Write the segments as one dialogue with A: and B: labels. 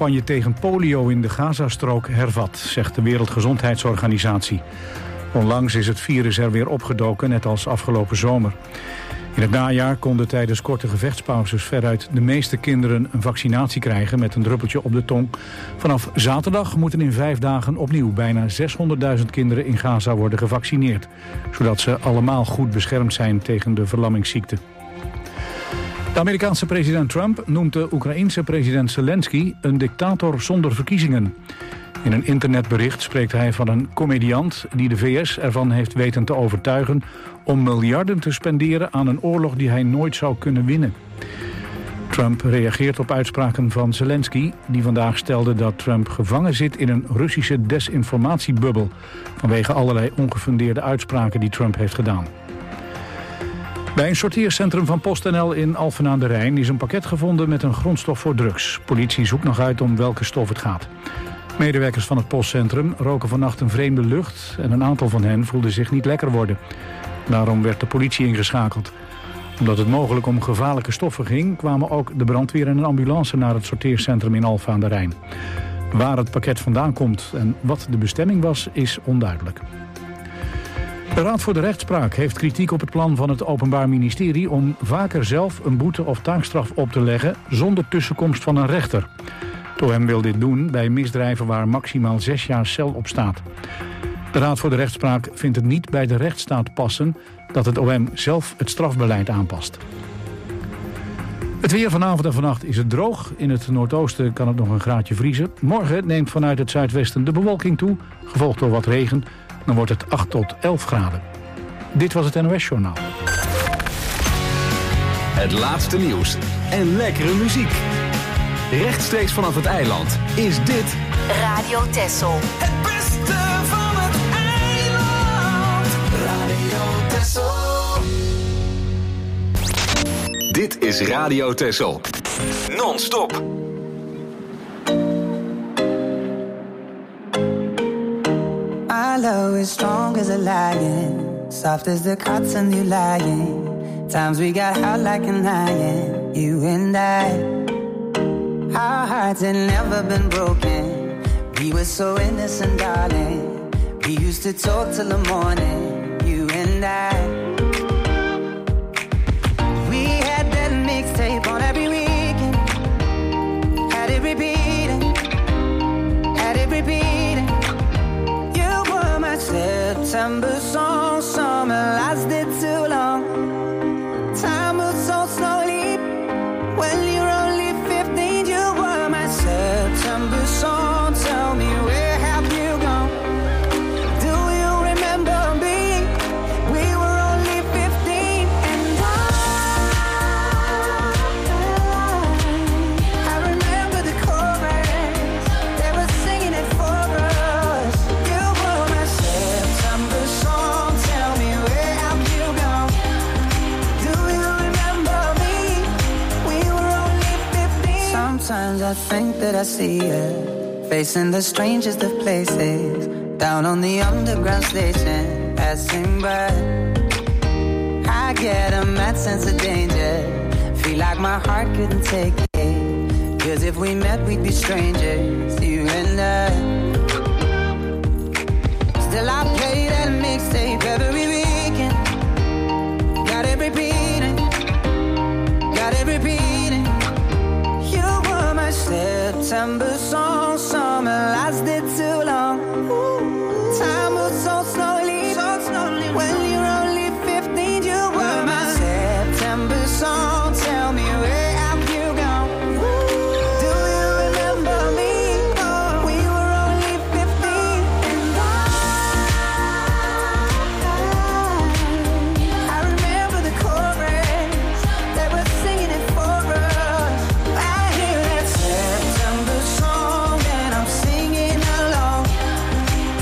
A: campagne tegen polio in de Gazastrook hervat, zegt de Wereldgezondheidsorganisatie. Onlangs is het virus er weer opgedoken, net als afgelopen zomer. In het najaar konden tijdens korte gevechtspauzes veruit de meeste kinderen een vaccinatie krijgen met een druppeltje op de tong. Vanaf zaterdag moeten in 5 dagen opnieuw bijna 600.000 kinderen in Gaza worden gevaccineerd, zodat ze allemaal goed beschermd zijn tegen de verlammingsziekte. De Amerikaanse president Trump noemt de Oekraïense president Zelensky een dictator zonder verkiezingen. In een internetbericht spreekt hij van een komediant die de VS ervan heeft weten te overtuigen om miljarden te spenderen aan een oorlog die hij nooit zou kunnen winnen. Trump reageert op uitspraken van Zelensky, die vandaag stelde dat Trump gevangen zit in een Russische desinformatiebubbel vanwege allerlei ongefundeerde uitspraken die Trump heeft gedaan. Bij een sorteercentrum van PostNL in Alphen aan de Rijn is een pakket gevonden met een grondstof voor drugs. Politie zoekt nog uit om welke stof het gaat. Medewerkers van het postcentrum roken vannacht een vreemde lucht en een aantal van hen voelde zich niet lekker worden. Daarom werd de politie ingeschakeld. Omdat het mogelijk om gevaarlijke stoffen ging, kwamen ook de brandweer en een ambulance naar het sorteercentrum in Alphen aan de Rijn. Waar het pakket vandaan komt en wat de bestemming was, is onduidelijk. De Raad voor de Rechtspraak heeft kritiek op het plan van het Openbaar Ministerie om vaker zelf een boete of taakstraf op te leggen zonder tussenkomst van een rechter. Het OM wil dit doen bij misdrijven waar maximaal 6 jaar cel op staat. De Raad voor de Rechtspraak vindt het niet bij de rechtsstaat passen dat het OM zelf het strafbeleid aanpast. Het weer vanavond en vannacht is het droog. In het noordoosten kan het nog een graadje vriezen. Morgen neemt vanuit het zuidwesten de bewolking toe, gevolgd door wat regen. Dan wordt het 8 tot 11 graden. Dit was het NOS Journaal.
B: Het laatste nieuws en lekkere muziek. Rechtstreeks vanaf het eiland is dit
C: Radio Texel.
D: Het beste van het eiland. Radio Texel.
B: Dit is Radio Texel. Non-stop.
E: My love is strong as a lion, soft as the cotton you lying. Times we got hot like an iron, you and I. Our hearts had never been broken. We were so innocent, darling. We used to talk till the morning, you and I. We had that mixtape on every weekend. Had it repeating, had it repeating. You were my September song, summer lasted too long. Time moves so slowly when you're only 15. You were my September song. Tell me, where have you gone? Do you remember me? We were only 15, and I remember the chorus. They were singing it for us. You were my September song. Tell me, where have you gone? Do you remember me? We were only 15. Sometimes I think that I see you facing the strangest of places, down on the underground station, passing by. I get a mad sense of danger, feel like my heart couldn't take it, 'cause if we met we'd be strangers, you and I. Still I play that mixtape every weekend. Got it repeating, got it repeating. You were my September song, summer lasted too long. Time moves so slowly, so slowly. When you're only 15, you were my September song. Tell me, where have you gone? Do you remember me? We were only 15, and I remember the chorus. They were singing it for us. I hear that September song and I'm singing along.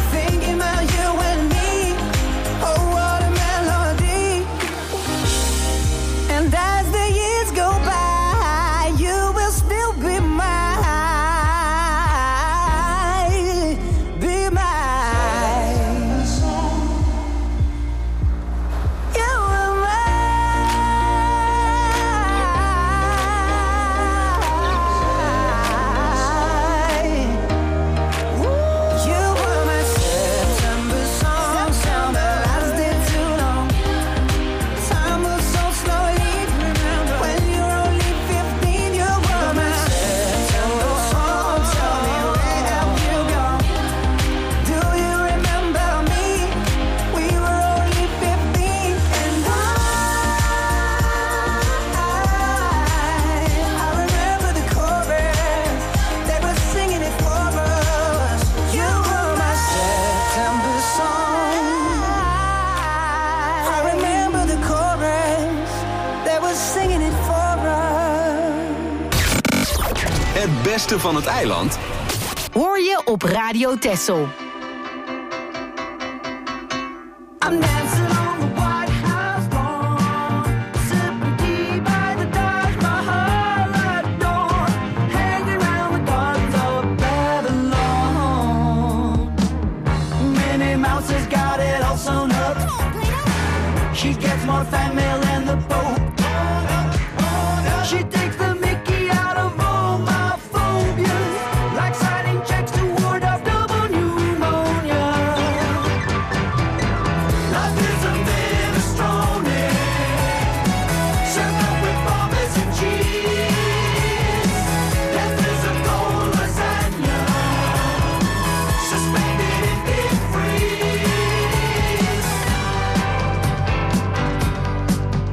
B: beste van het eiland
C: hoor je op Radio Texel.
E: I'm dancing on the White House lawn, sipping tea by the Taj Mahal at dawn, hanging around the gardens of Babylon. Minnie Mouse has got it all sewn up. She gets more fan mail than the Pope. She takes the Mickey out of all my phobias, like signing checks to ward off double pneumonia. Life is a minestrone, served up with Parmesan cheese. Death is a cold lasagna, suspended in deep freeze.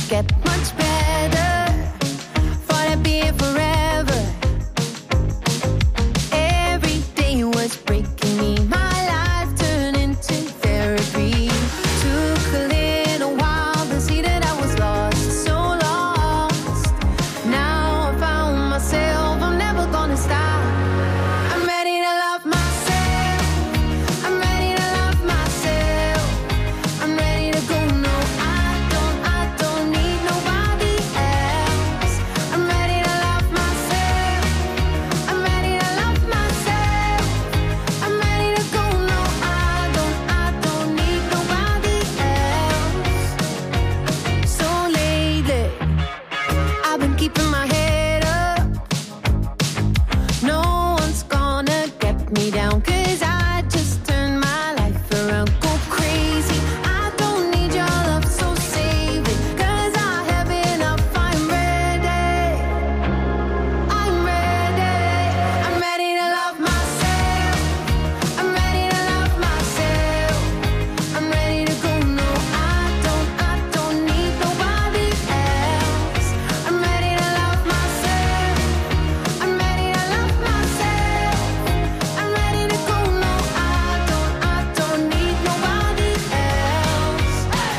F: get much better. Thought I'd be here forever. Every day was breaking me. My life turned into therapy. Took a little while to see that I was lost, so lost. Now I found myself, I'm never gonna stop. I'm ready to love myself. I'm ready to love myself. I'm ready to go. No, I don't need nobody else. I'm ready to love myself. I'm ready to love myself. I'm ready to go. No, I don't need nobody else. So lately, I've been keeping my head up. No one's gonna get me down, 'cause I just turned my life around. Go crazy, I don't need your love, so save it, 'cause I have enough. I'm ready, I'm ready. I'm ready to love myself. I'm ready to love myself. I'm ready to go. No, I don't need nobody else. I'm ready to love myself. I'm ready to love myself. I'm ready to go. No, I don't need nobody else.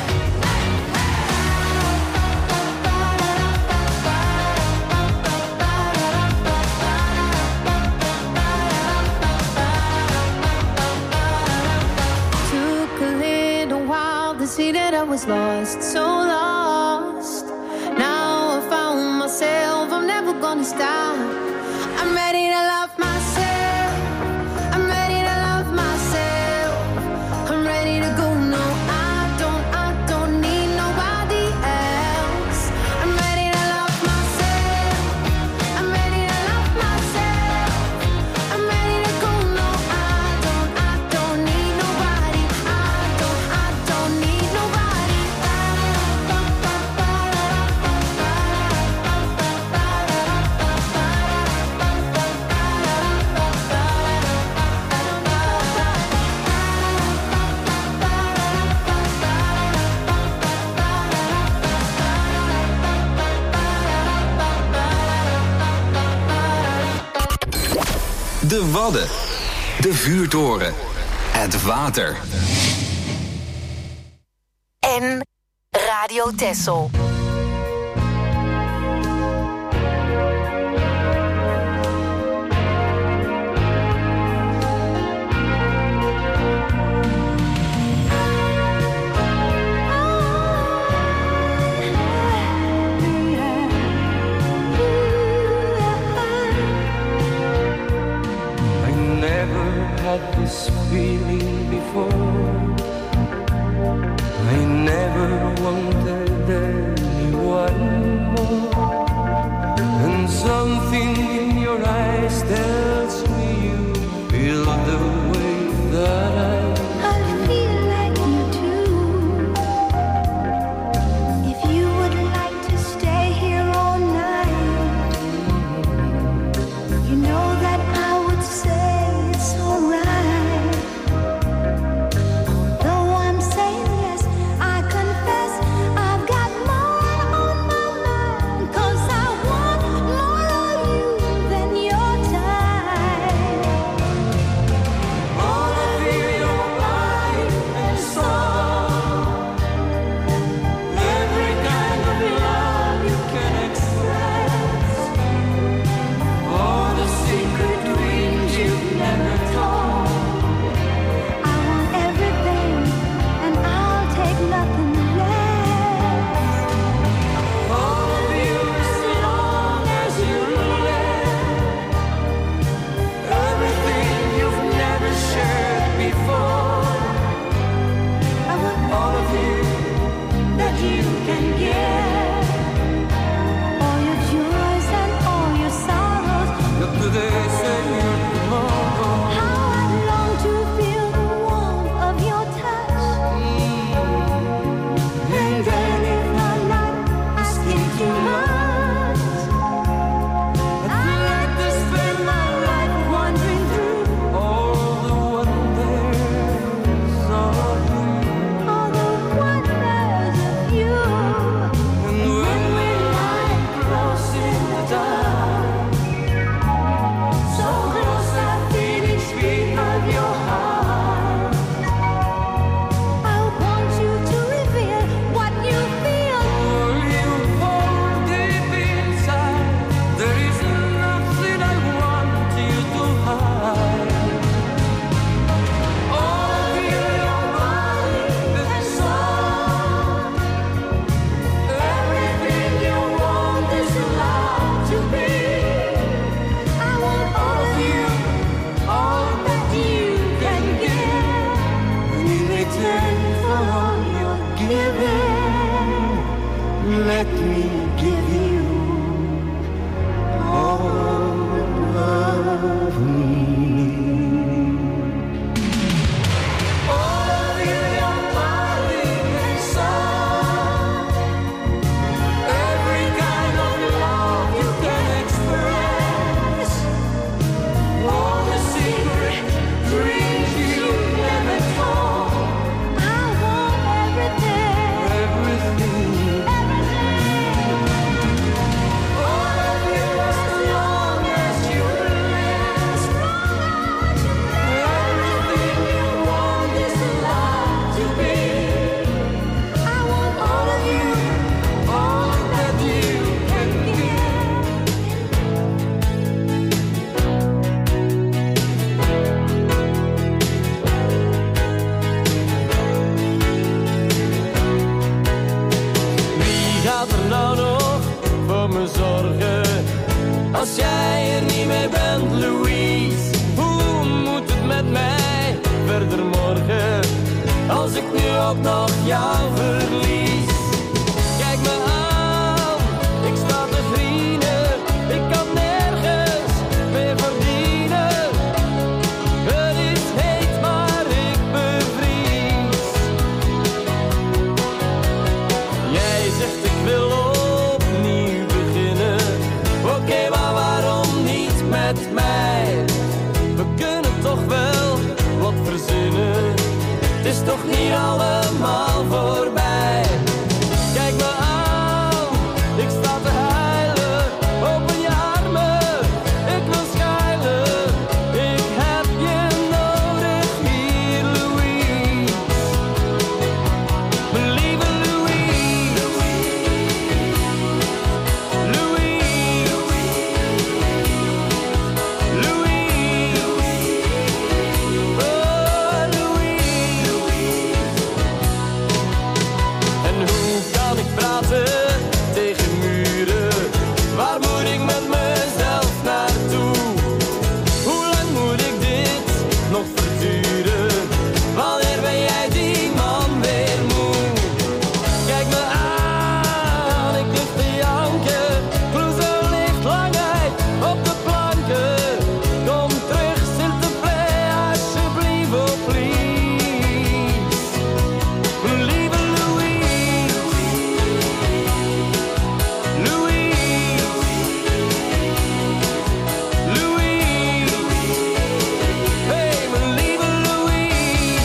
F: Took a little while to see that I was lost, so lost. Now I found myself, I'm never gonna stop. I'm ready to love myself. I'm ready to love myself. I'm ready to go. No, I don't need nobody else. I'm ready to love myself. I'm ready to love myself. I'm ready to go. No, I don't need nobody. I don't need nobody.
B: De Wadden. De vuurtoren. Het water.
C: En Radio Texel.
G: I never had this feeling before. I never wanted there let me give you all of me. All of you, you're my living song. Every kind of love you can express. All the secret dreams you never told.
F: I want everything.
G: Everything. All of you as long as you last. Everything you want is allowed to be.
F: I want all of you.
G: All that you can give. Wie gaat er nou nog voor me zorgen? Als jij er niet meer bent, Louise. Hoe moet het met mij verder morgen? Als ik nu ook nog jou verlies. Kijk me aan, ik sta te vrienden. Ik kan nergens meer verdienen. Het is heet, maar ik bevries. Jij zegt ik wil opnieuw beginnen. Oké, maar waarom niet met mij? We kunnen toch wel wat verzinnen. Het is toch niet allemaal voorbij. Kijk me aan, ik sta te huilen. Open je armen, ik wil schuilen. Ik heb je nodig hier, Louise. Mijn lieve Louise. Louise. Louise. Oh, Louise. En hoe kan ik praten tegen muren? Waar moet ik met mezelf naartoe? Hoe lang moet ik dit nog verduren? Wanneer ben jij die man weer moe? Kijk me aan, ik lig te janken. Clouseau ligt lang uit op de planken. Kom terug, s'il te plaît, alsjeblieft, oh please. Mijn lieve Louise. Louise. Louise. Hey, mijn lieve Louise.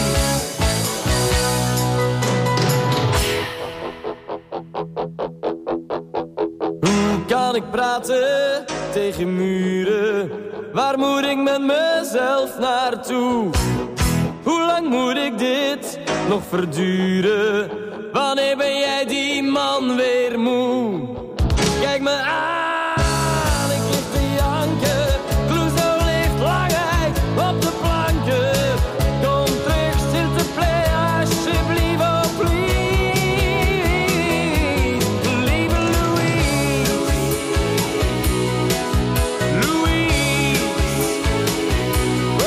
G: Hoe kan ik praten tegen muren? Waar moet ik met mezelf naartoe? Hoe lang moet ik dit nog verduren? Wanneer ben jij die man weer moe? Kijk me aan, ik lig te janken. Clouseau ligt lang uit op de planken. Kom terug, s'il te plaît, alsjeblieft, oh please. Lieve Louise. Louise. Oh,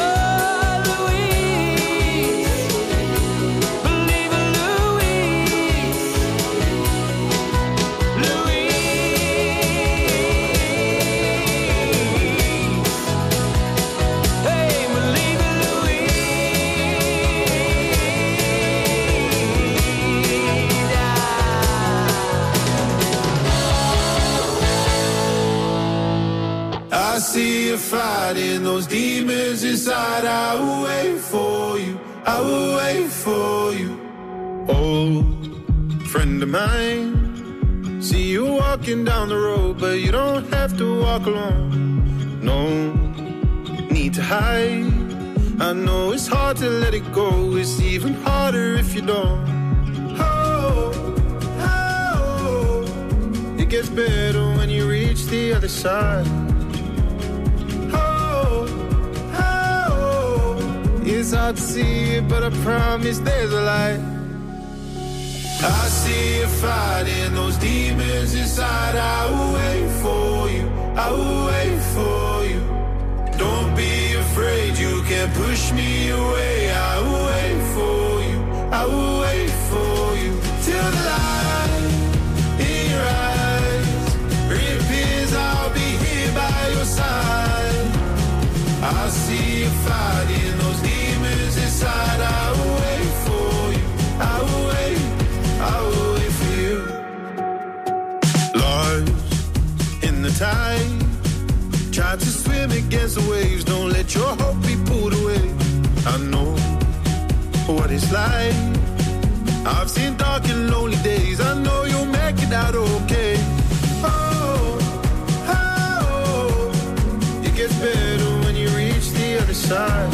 G: Louise. Lieve Louise. Hey, mijn lieve
H: I see you fighting those demons inside. I will wait for you. I will wait for you. Old friend of mine. See you walking down the road, but you don't have to walk alone. No need to hide. I know it's hard to let it go. It's even harder if you don't. Oh, oh, it gets better when you reach the other side. Oh, oh, it's hard to see it, but I promise there's a light. I see you fighting those demons inside. I will wait for you. I will wait for you. Don't be afraid, you can't push me away. I will wait for you. I will wait for you till the light in your eyes. tide. Try to swim against the waves, don't let your hope be pulled away. I know what it's like. I've seen dark and lonely days, I know you'll make it out okay. Oh, oh, it gets better when you reach the other side.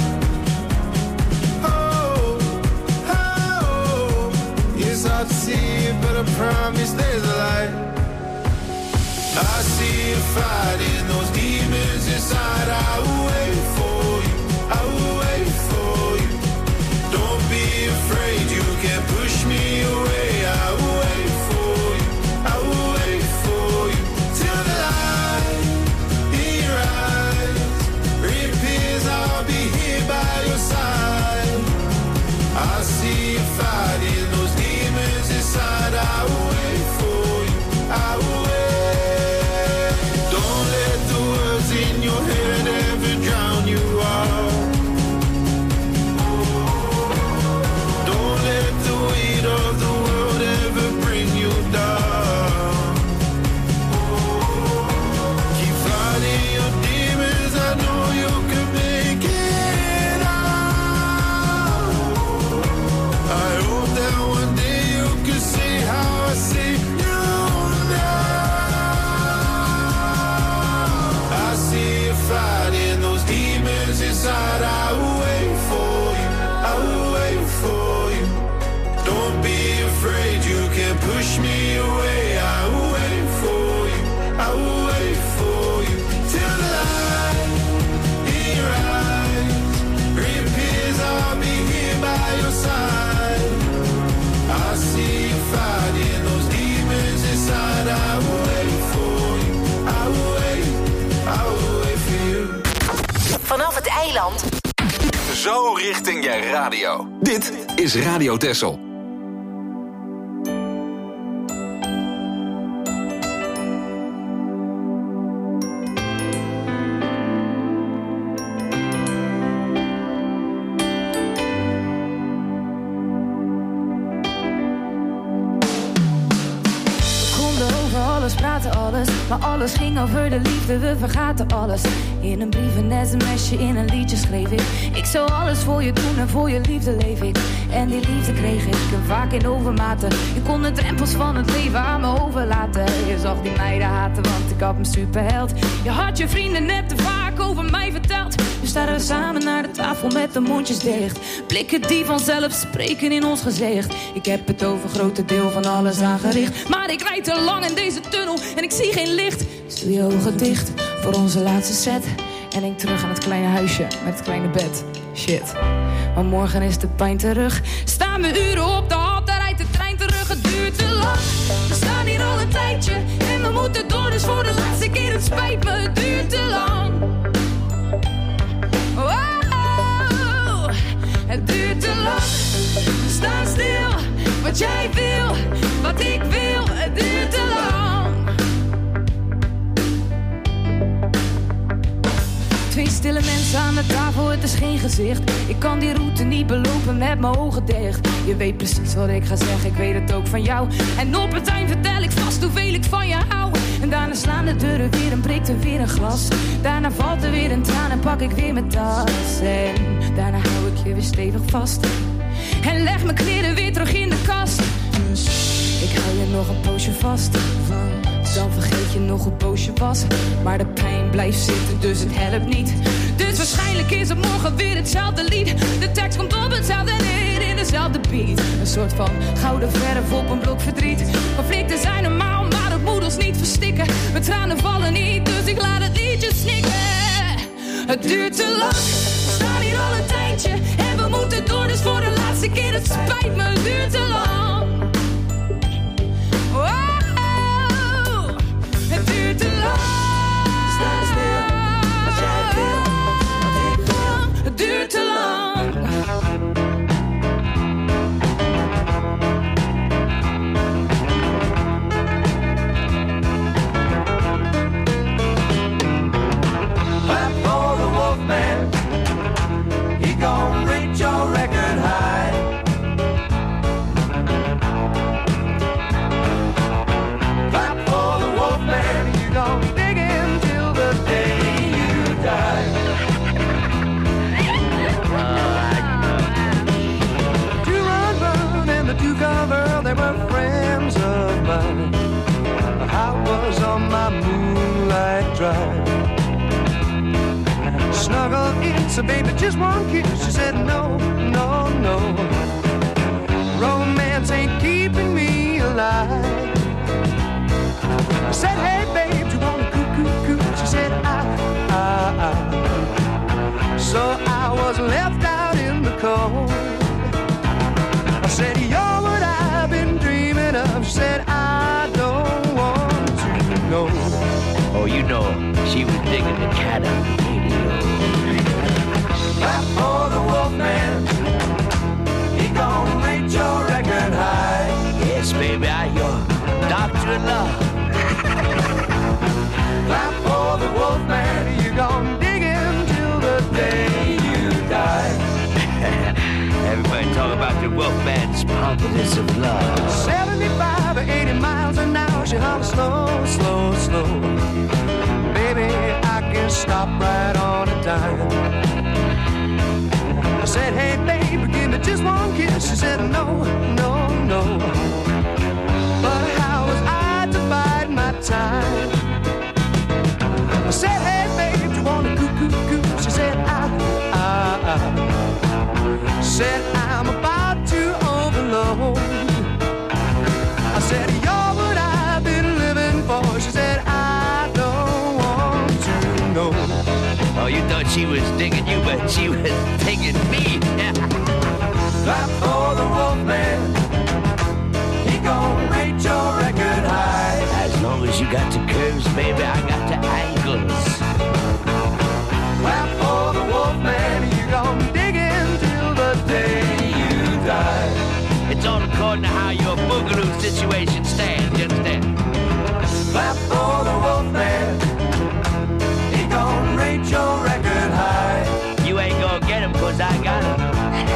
H: Oh, oh, it's hard to see it, but I promise there's a light. I see you fighting those demons inside. I will wait for you, I will wait for you. Don't be afraid, you can push me away. I will wait for you, I will wait for you. Till the light in your eyes reappears, I'll be here by your side. I see you fighting those demons inside. I will wait for you, I will wait. Don't let the words in your head ever drown you out. Don't let the weight of the world ever bring you down. Keep fighting your demons, I know you can make it out. I hope that one day you can see how I see you now. I see you fighting those demons inside. I will wait for you, I will wait for you. Don't be afraid, you can push me away. I will wait for you, I will wait for you. Till the light in your eyes reappears, I'll be here by your side. I see you fighting those demons inside. I will wait for you, I will wait, I will wait for you.
C: Vanaf het eiland.
B: Zo richting je radio. Dit is Radio Texel.
F: Maar alles ging over de liefde, we vergaten alles. In een brief, een sms'je, in een liedje schreef ik. Ik zou alles voor je doen en voor je liefde leef ik. En die liefde kreeg ik vaak in overmaten. Je kon de drempels van het leven aan me overlaten. Je zag die meiden haten, want ik had me superheld. Je had je vrienden net te vaak over mij verteld. Nu staan we samen naar de tafel met de mondjes dicht. Blikken die vanzelf spreken in ons gezicht. Ik heb het over grote deel van alles aangericht. Maar ik rijd te lang in deze tunnel en ik zie geen licht. Dus doe je ogen dicht voor onze laatste set. En denk terug aan het kleine huisje met het kleine bed. Shit, maar morgen is de pijn terug. Staan we uren op de hal, daar rijdt de trein terug. Het duurt te lang, we staan hier al een tijdje. En we moeten door, dus voor de laatste keer, het spijt me. Het duurt te lang. Oh, het duurt te lang. We staan stil, wat jij wil, wat ik wil. Het duurt te lang. Twee stille mensen aan de tafel, het is geen gezicht. Ik kan die route niet belopen met mijn ogen dicht. Je weet precies wat ik ga zeggen, ik weet het ook van jou. En op het eind vertel ik vast hoeveel ik van je hou. En daarna slaan de deuren weer en breekt er weer een glas. Daarna valt er weer een traan en pak ik weer mijn tas. En daarna hou ik je weer stevig vast. En leg mijn kleren weer terug in de kast. Dus ik hou je nog een poosje vast. Dan vergeet je nog hoe boos je was. Maar de pijn blijft zitten, dus het helpt niet. Dus waarschijnlijk is het morgen weer hetzelfde lied. De tekst komt op hetzelfde neer in dezelfde beat. Een soort van gouden verf op een blok verdriet. Conflicten zijn normaal, maar dat moet ons niet verstikken. Mijn tranen vallen niet, dus ik laat het liedje snikken. Het duurt te lang, we staan hier al een tijdje. En we moeten door, dus voor de laatste keer, het spijt me. Het duurt te lang. Het duurt te lang. Sta stil, wat jij wil, wat ik wil. Het duurt te lang.
G: Clap for the Wolfman. He gon' reach your record high.
I: try. Snuggle in, so baby, just one kiss. She said, no, no, no. Romance ain't keeping me alive. I said, hey, babe, you wanna coo-coo-coo? She said, I. So I was left out in the cold. I said, you're what I've been dreaming of. She said, I don't want to know.
J: Oh, you know, she was digging the cat on the radio.
I: Clap for the Wolfman. He gon' rate your record high.
J: Yes, baby, I'm your doctor of love.
I: Clap for the Wolfman. You gon' dig him till the day you die.
J: Everybody talk about the Wolfman's pompous of love.
I: 75 or 80 miles an hour. She hums slow, slow, slow. Baby, I can stop right on a dime. I said, hey, baby, give me just one kiss. She said, no, no, no. But how was I to bide my time? I said, hey, babe, do you want to coo-coo-coo? She said, I. Said, I'm about to overload. I said, you're what I've been living for. She said, I don't want to know.
J: Oh, you thought she was digging you, but she was digging me.
I: Clap for the Wolfman. He gon' rate your record high.
J: As long as you got the curves, baby, I got the angles.
I: Clap for the Wolfman. You gon' dig in till the day you die.
J: It's all according to how your boogaloo situation stands, you understand?
I: Clap for the Wolfman. He gon' rate your record high.
J: You ain't gonna get him, cause I got him.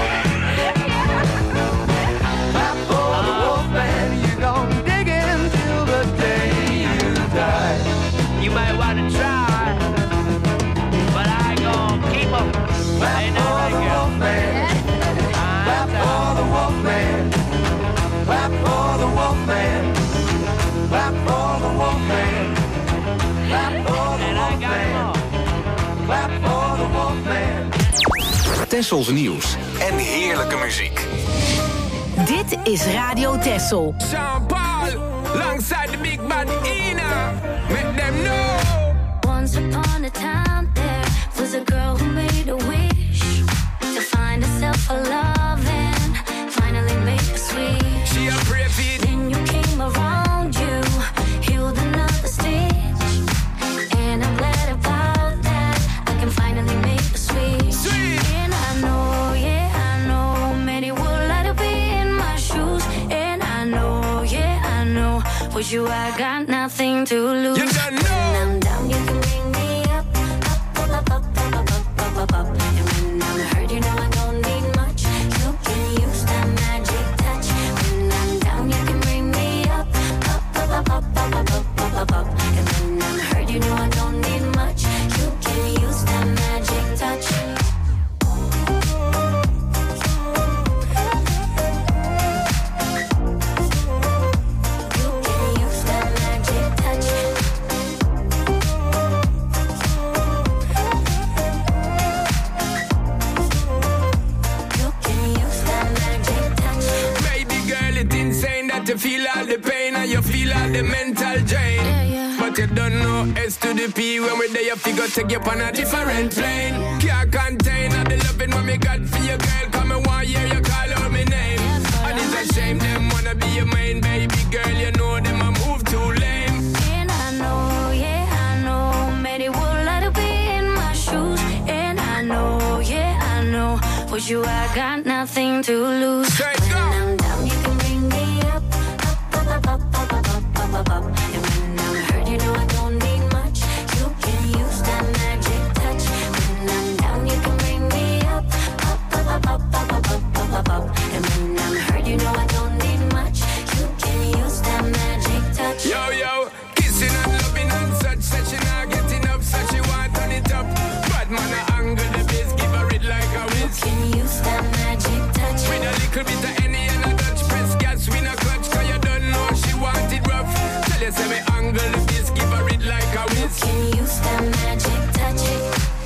I: Clap for the Wolfman. You gon' dig in till the day you die.
J: You might wanna try, but I gon' keep him.
I: Clap for the Wolfman. Clap for the Wolfman. Clap for the Wolfman. Clap for the Wolfman. Clap for the Wolfman. Clap for the Wolfman.
B: Tessels nieuws en heerlijke muziek.
C: Dit is Radio Tessel.
K: Sean Paul, alongside the big bad Ina. Make them know.
F: Once upon a time there was a girl who made a wish to find herself a love and finally make a switch.
K: She a brave it.
F: Then you came around, you healed another stitch, and I'm glad about that. I can finally make a switch.
K: Sweet.
F: And I know, yeah, I know, many would like to be in my shoes. And I know, yeah, I know, with you I got nothing to lose.
K: You don't know.
F: When I'm down, you can bring me up, up, up, up, up, up, up, up, up. And when I'm hurt, you know I don't need much. You can use that magic touch. When I'm down, you can bring me up, up, up, up, up, up, up, up, up, up. And when I'm hurt, you know I don't need much. You can use that magic touch. You can use that magic touch. You can use that magic touch.
K: Baby girl, it's insane that you feel all the pain and you feel all the mental drain. But you don't know S to the P. When we're there, you figure take you on a different plane. Can't contain all the loving what me got for you, girl. Come and one year you call out my name. And it's a shame them wanna be your main baby girl. You know them a move too lame.
F: And I know, yeah, I know, many would like to be in my shoes. And I know, yeah, I know, with you I got nothing to lose.
K: Straight
F: When
K: go.
F: I'm down, you can bring me up, up, up, up, up, up, up, up, up, up. And when I'm hurt, you know I don't need much. You can use that magic touch. When I'm down, you can bring me up, up, up, up, up, up, up, up, up, up. And when I'm hurt, you know I don't need much. You can use that magic touch.
K: Yo, yo, kissing and loving and such. Said she not get enough, so she want turn it up. Bad man a angle the bass, give her it like a whiz.
F: Can use that magic touch.
K: With a little bit of any and
F: Can use that magic touch it.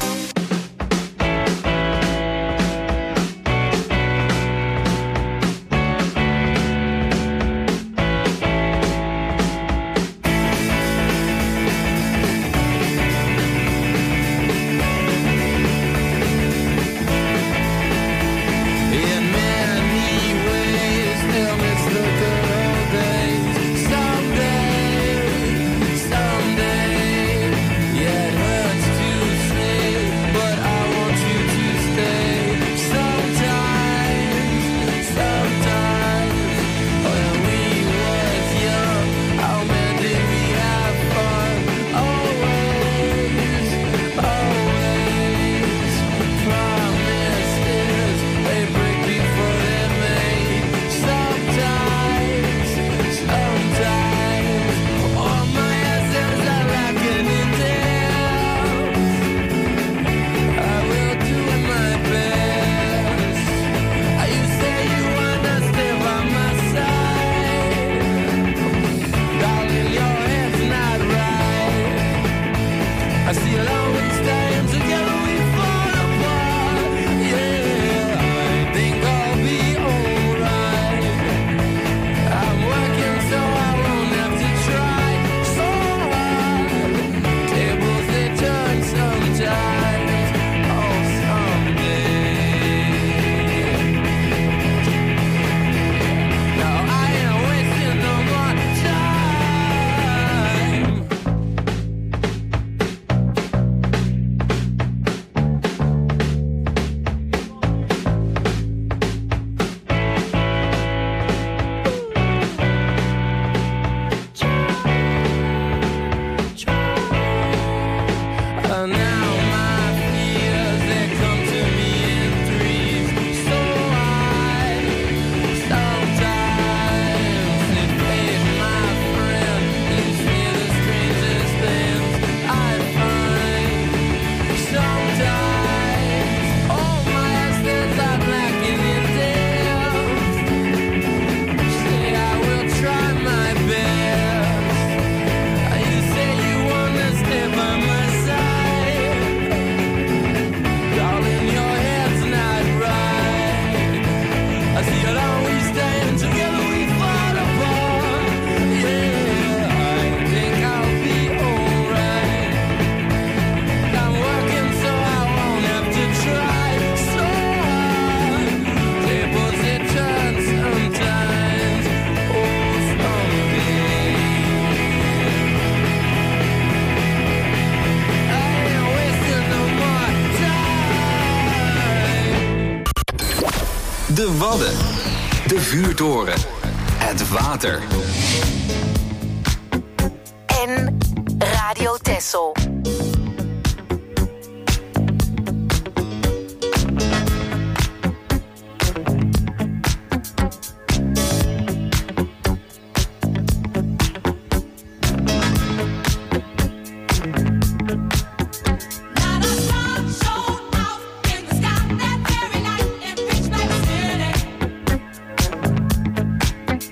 B: De Wadden. De vuurtoren. Het water.
C: En Radio Texel.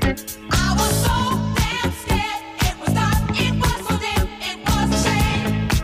F: I was so damn scared, it was dark, it was so dim, it was a shame.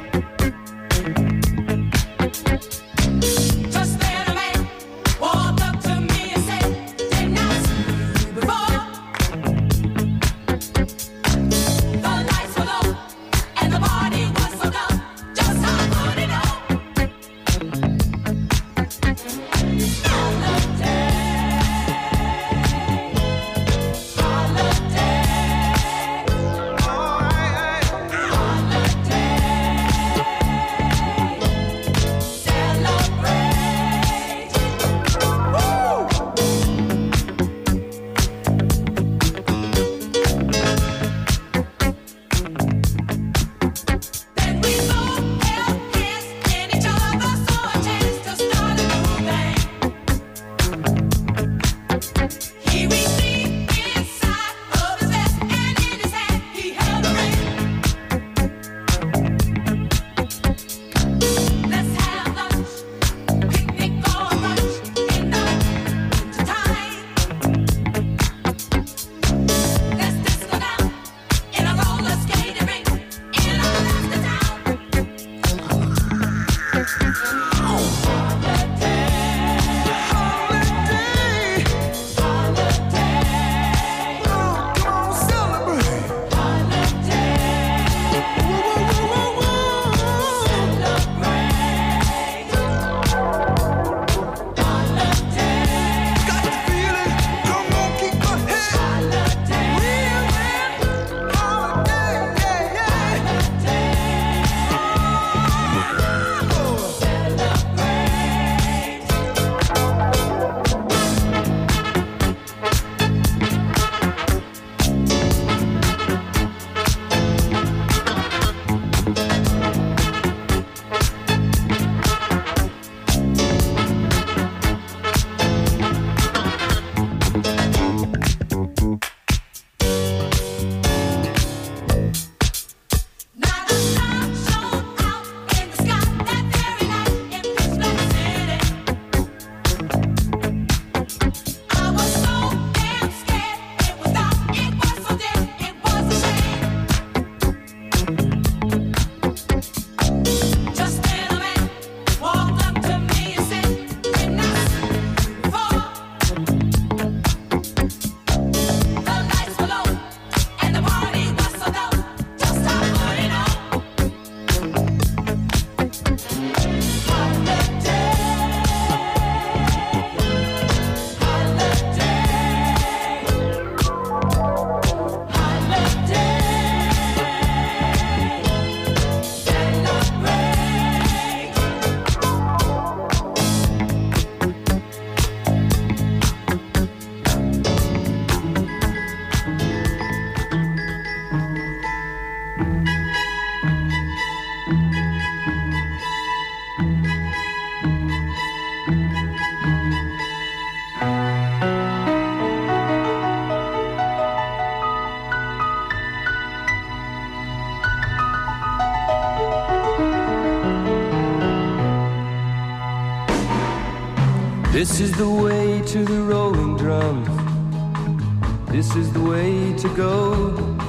G: This is the way to the rolling drums. This is the way to go.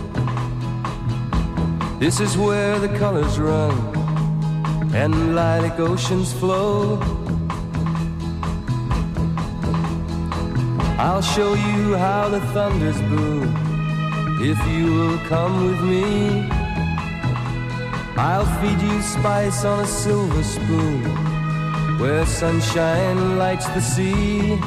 G: This is where the colors run and lilac oceans flow. I'll show you how the thunders boom if you will come with me. I'll feed you spice on a silver spoon where sunshine lights the sea.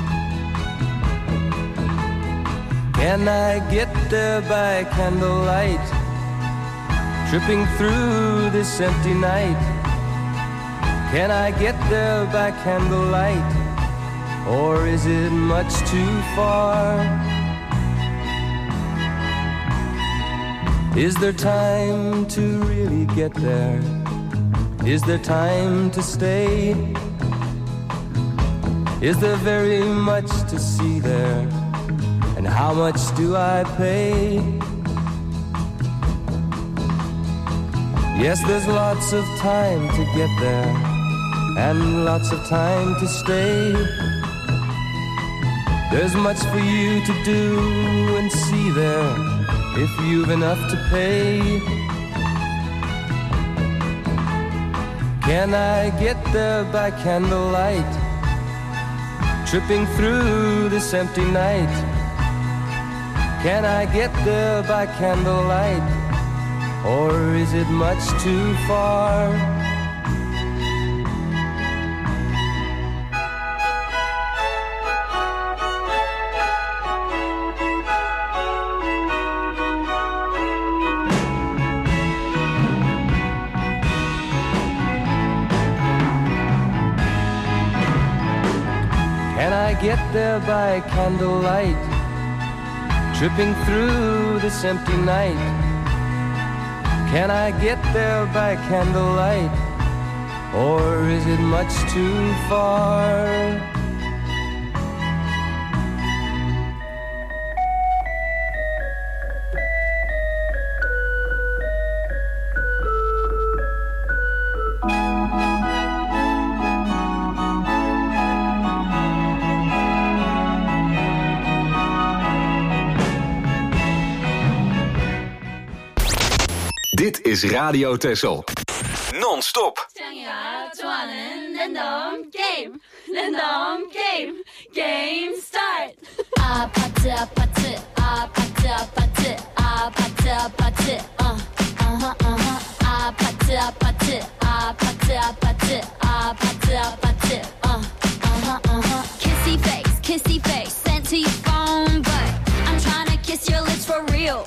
G: Can I get there by candlelight, tripping through this empty night? Can I get there by candlelight, or is it much too far? Is there time to really get there? Is there time to stay? Is there very much to see there? And how much do I pay? Yes, there's lots of time to get there and lots of time to stay. There's much for you to do and see there if you've enough to pay. Can I get there by candlelight, tripping through this empty night? Can I get there by candlelight, or is it much too far? Can I get there by candlelight, tripping through this empty night? Can I get there by candlelight, or is it much too far?
B: Dit is Radio Texel. Non-stop.
F: Game start. Kissy face, sent to your phone, but I'm trying to kiss your lips for real.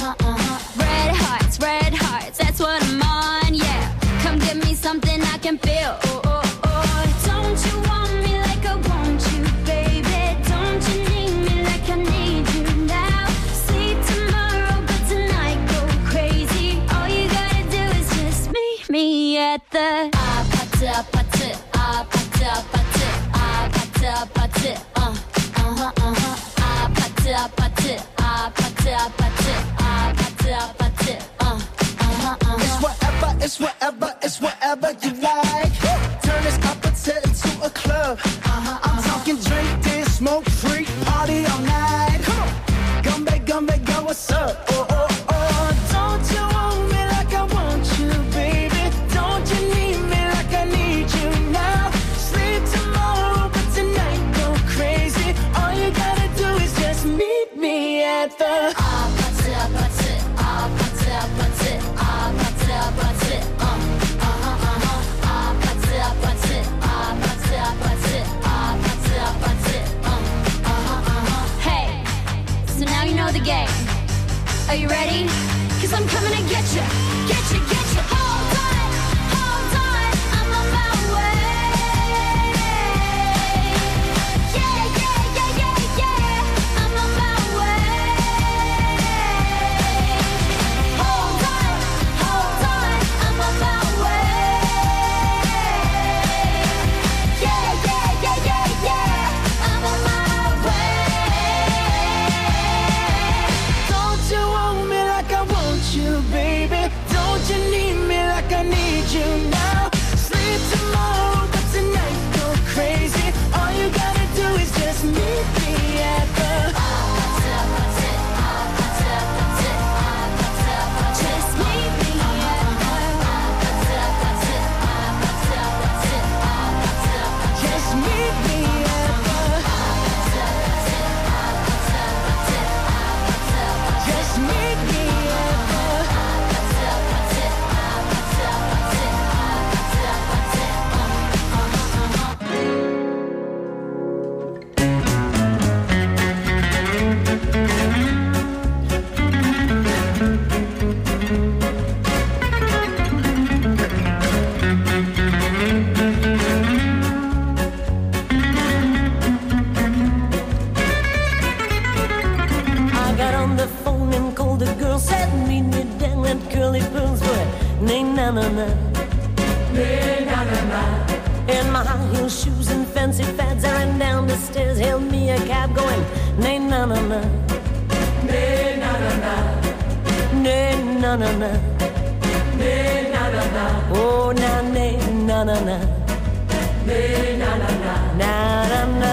F: Red hearts, that's what I'm on, yeah. Come give me something I can feel. Oh, oh, oh. Don't you want me like I want you, baby? Don't you need me like I need you now? Sleep tomorrow, but tonight go crazy. All you gotta do is just meet me at the
E: It's whatever you like. Turn this opposite into a club. I'm talking drink, dance, smoke, freak, party all night. Come back, go, what's up? Oh, oh, oh. Don't you want me like I want you, baby? Don't you need me like I need you now? Sleep tomorrow, but tonight go crazy. All you gotta do is just meet me at the
F: the game. Are you ready? 'Cause I'm coming to get you. Get you. Hold on, I'm on my way. Yeah, I'm on my way. Hold on, I'm on my way. Yeah, I'm on my way. Don't you want me like I want you, baby? Don't you need me
L: nay na na na, nay na na na. In my high heel shoes and fancy fads, I ran down the stairs, hailed me a cab going, nay na na na, nay na na na, nay na na na, nay na na na. Oh na nay na na na, nay na na na, na na na.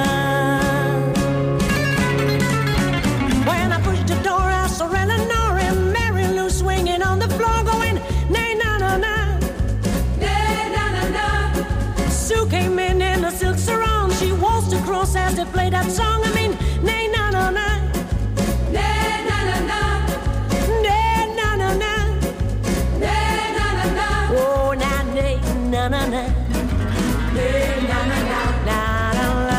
L: When I pushed the door, I saw Eleanor and Mary Lou swinging on the floor, going, nay na na na, nay na na na. Sue came in a silk sarong, she waltzed across as they played that song. I mean, nay na na na, nay na na na, nay na na na, nay na na na. Oh na nay na na na, nay na na na, na na na.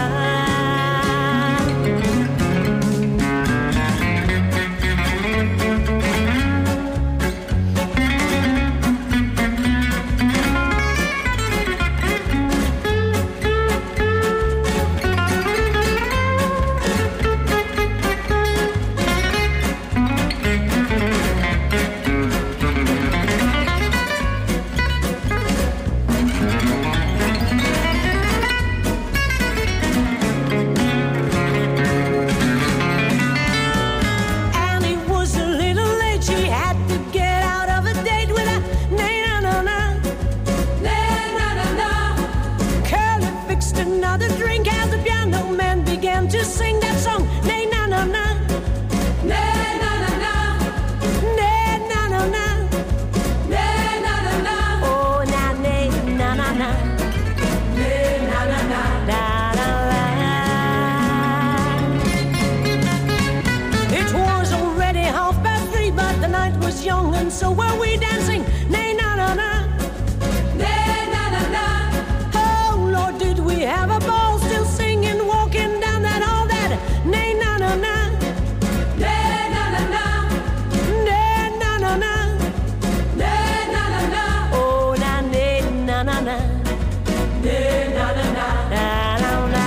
L: To sing that song, nay na na na, nay na na na, nay na na na, nay na na na. Oh na nay na na na, nay na na na, na na na. It was already 3:30, but the night was young, and so were we dancing. Nay na na na, nay na na na. Oh Lord, did we have a ball, still singing, walking down that hall. Nay na na na, nay na na na, nay na na na, nay na na na. Oh na nay na na na, nay na na na, na na na.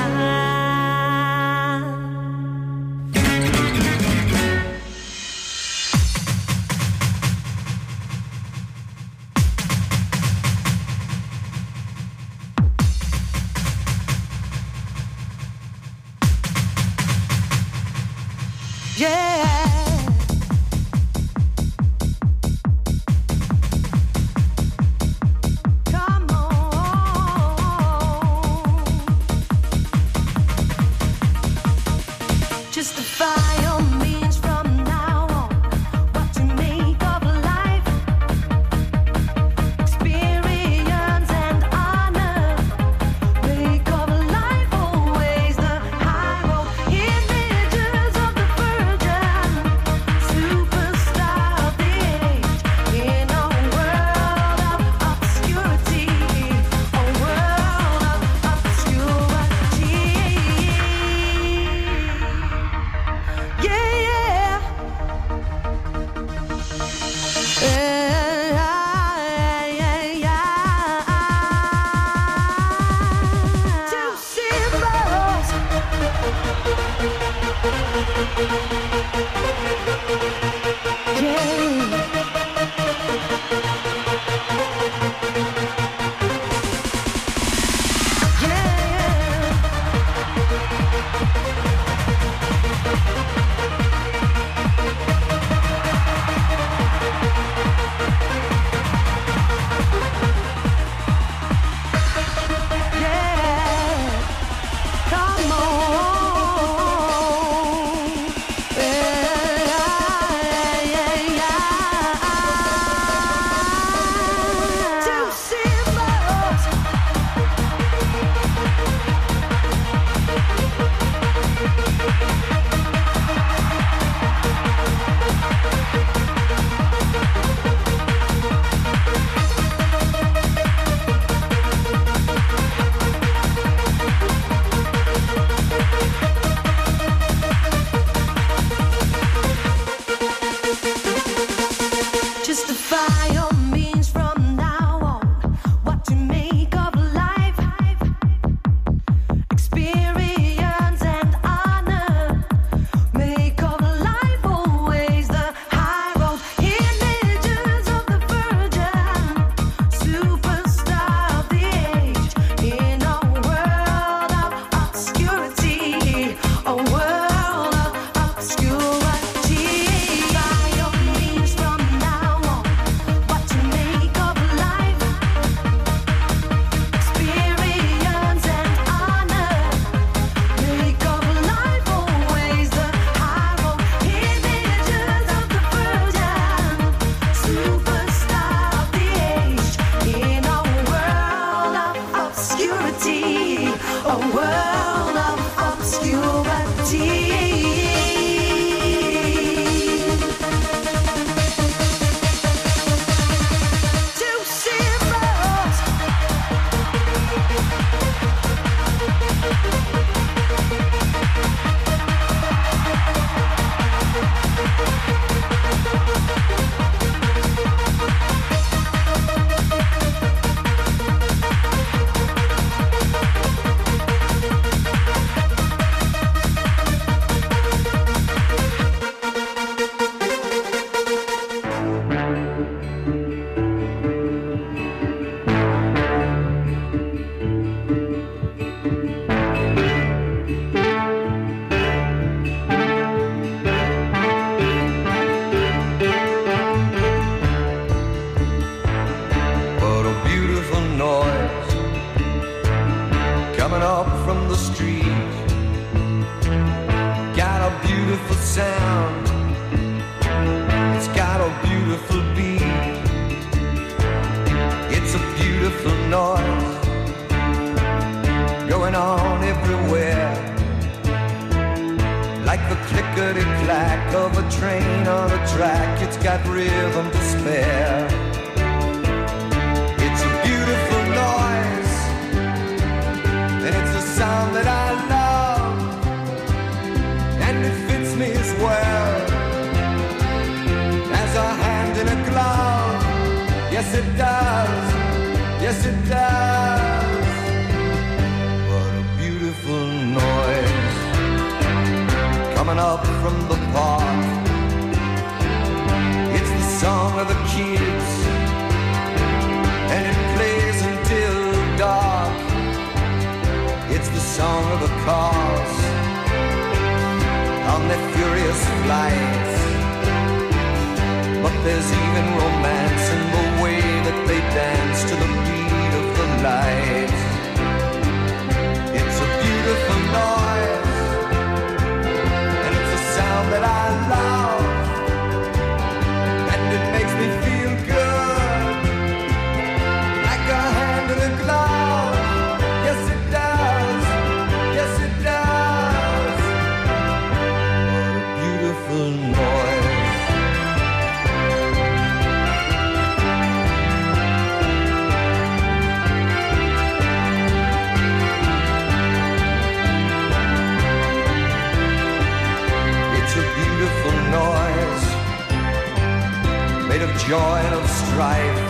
M: joy and of strife,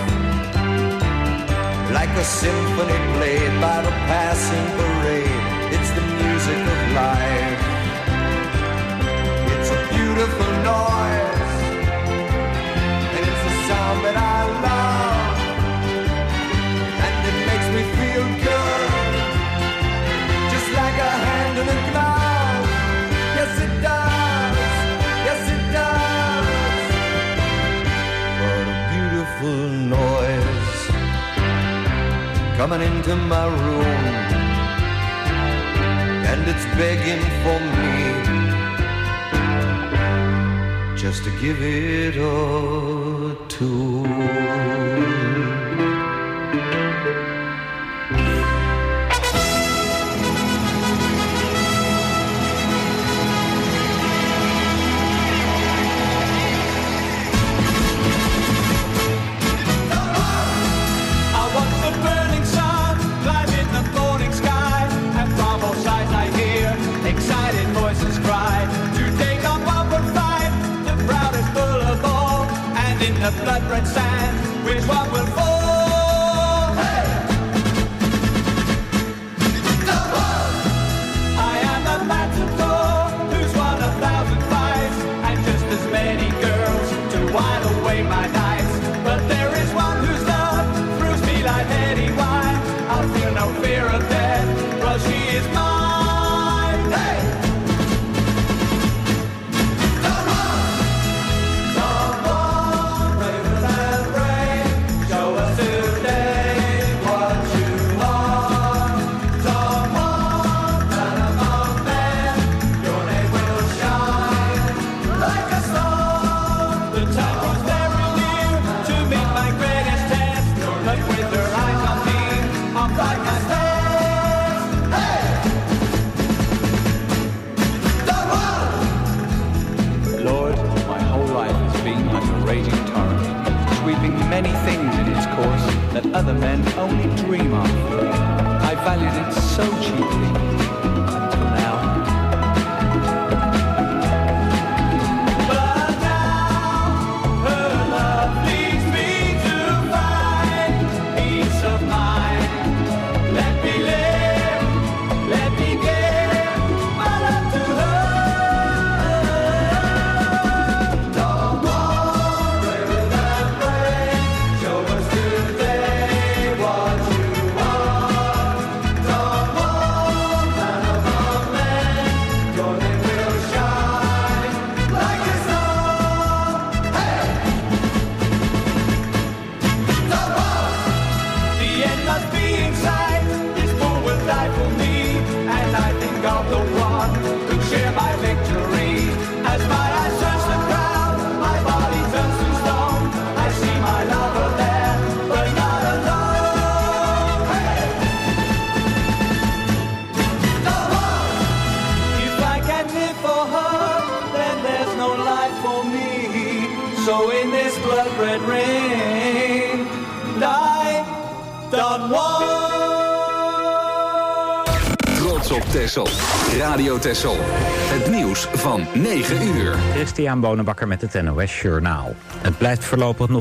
M: like a symphony played by the passing parade. It's the music of life. It's a beautiful noise, and it's a sound that I love, and it makes me feel good, just like a hand in a glove. Yes, it does. Yes, it does. What a beautiful noise coming into my room, and it's begging for me just to give it a tune.
N: Excited voices cry to take up upward fight. The crowd is full of awe, and in the blood-red sand, which one will fall? Hey! The one! I am the matador who's won 1,000 fights, and just as many girls to while away my nights. But there is one whose love throws me like heady wine. I'll feel no fear of death, 'cause she is mine.
O: Many things in its course that other men only dream of. I valued it so cheaply until now.
N: But now her love leads me to find peace of mind. Let me live, let me give my love to her. The one braver than red rain. And I don't want.
B: Trots op Texel. Radio Texel. Het nieuws van 9 uur.
P: Christian Bonenbakker met het NOS Journaal. Het blijft voorlopig nog